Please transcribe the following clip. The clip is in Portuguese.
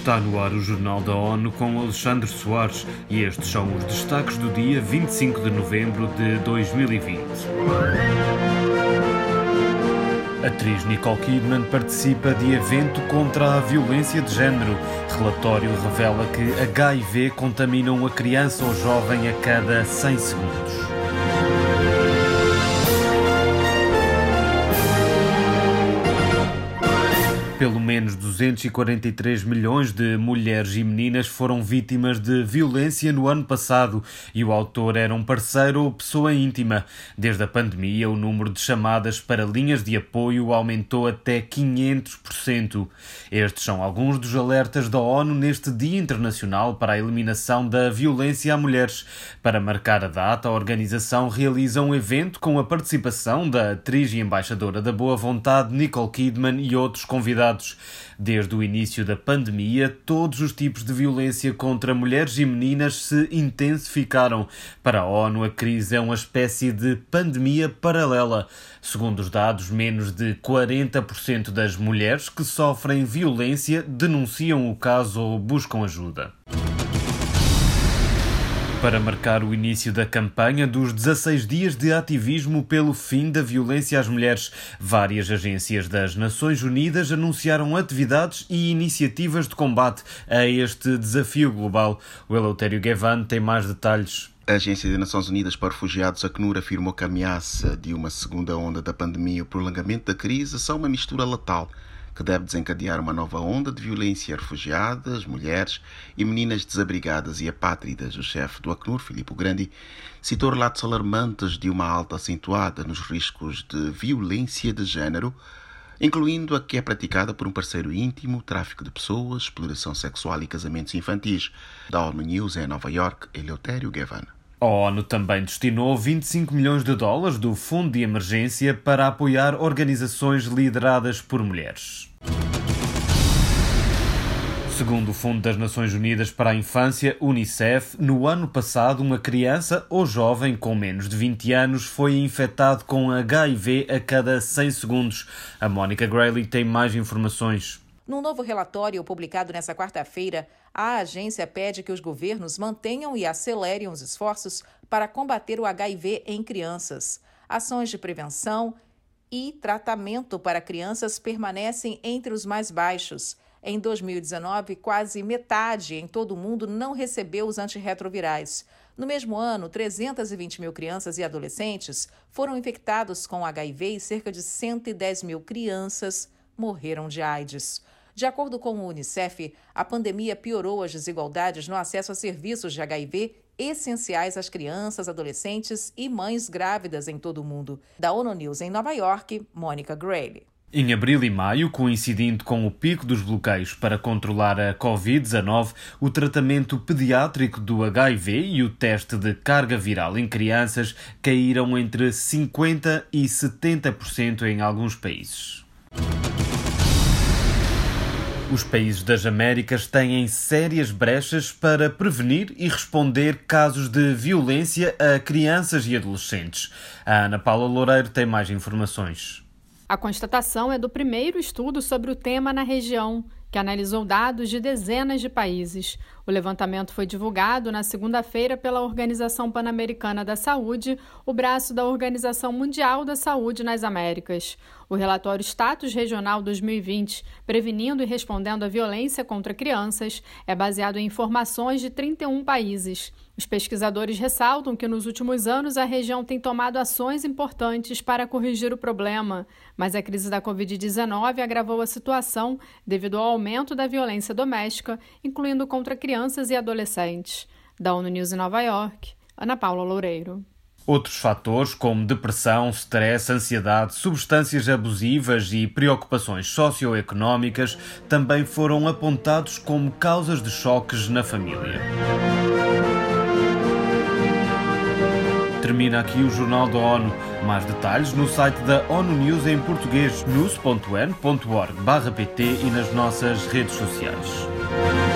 Está no ar o Jornal da ONU com Alexandre Soares e estes são os destaques do dia 25 de novembro de 2020. A atriz Nicole Kidman participa de evento contra a violência de género. Relatório revela que HIV contamina uma criança ou jovem a cada 100 segundos. Pelo menos 243 milhões de mulheres e meninas foram vítimas de violência no ano passado e o autor era um parceiro ou pessoa íntima. Desde a pandemia, o número de chamadas para linhas de apoio aumentou até 500%. Estes são alguns dos alertas da ONU neste Dia Internacional para a Eliminação da Violência a Mulheres. Para marcar a data, a organização realiza um evento com a participação da atriz e embaixadora da boa vontade Nicole Kidman e outros convidados. Desde o início da pandemia, todos os tipos de violência contra mulheres e meninas se intensificaram. Para a ONU, a crise é uma espécie de pandemia paralela. Segundo os dados, menos de 40% das mulheres que sofrem violência denunciam o caso ou buscam ajuda. Para marcar o início da campanha dos 16 dias de ativismo pelo fim da violência às mulheres, várias agências das Nações Unidas anunciaram atividades e iniciativas de combate a este desafio global. O Eleutério Gavan tem mais detalhes. A Agência das Nações Unidas para Refugiados, Acnur, afirmou que a ameaça de uma segunda onda da pandemia e o prolongamento da crise são uma mistura letal que deve desencadear uma nova onda de violência a refugiadas, mulheres e meninas desabrigadas e apátridas. O chefe do Acnur, Filippo Grandi, citou relatos alarmantes de uma alta acentuada nos riscos de violência de género, incluindo a que é praticada por um parceiro íntimo, tráfico de pessoas, exploração sexual e casamentos infantis. Da ONU News em Nova York, Eleutério Gavan. A ONU também destinou 25 milhões de dólares do Fundo de Emergência para apoiar organizações lideradas por mulheres. Segundo o Fundo das Nações Unidas para a Infância, UNICEF, no ano passado uma criança ou jovem com menos de 20 anos foi infectado com HIV a cada 100 segundos. A Mónica Grayley tem mais informações. Num novo relatório publicado nesta quarta-feira, a agência pede que os governos mantenham e acelerem os esforços para combater o HIV em crianças. Ações de prevenção e tratamento para crianças permanecem entre os mais baixos. Em 2019, quase metade em todo o mundo não recebeu os antirretrovirais. No mesmo ano, 320 mil crianças e adolescentes foram infectados com HIV e cerca de 110 mil crianças morreram de AIDS. De acordo com o UNICEF, a pandemia piorou as desigualdades no acesso a serviços de HIV essenciais às crianças, adolescentes e mães grávidas em todo o mundo. Da ONU News em Nova York, Mónica Grayley. Em abril e maio, coincidindo com o pico dos bloqueios para controlar a Covid-19, o tratamento pediátrico do HIV e o teste de carga viral em crianças caíram entre 50% e 70% em alguns países. Os países das Américas têm sérias brechas para prevenir e responder casos de violência a crianças e adolescentes. A Ana Paula Loureiro tem mais informações. A constatação é do primeiro estudo sobre o tema na região, que analisou dados de dezenas de países. O levantamento foi divulgado na segunda-feira pela Organização Pan-Americana da Saúde, o braço da Organização Mundial da Saúde nas Américas. O relatório Status Regional 2020, Prevenindo e Respondendo à Violência contra Crianças, é baseado em informações de 31 países. Os pesquisadores ressaltam que nos últimos anos a região tem tomado ações importantes para corrigir o problema, mas a crise da Covid-19 agravou a situação devido ao aumento da violência doméstica, incluindo contra crianças e adolescentes. Da ONU News em Nova York, Ana Paula Loureiro. Outros fatores, como depressão, stress, ansiedade, substâncias abusivas e preocupações socioeconómicas, também foram apontados como causas de choques na família. Termina aqui o Jornal da ONU. Mais detalhes no site da ONU News em português, news.un.org/pt e nas nossas redes sociais.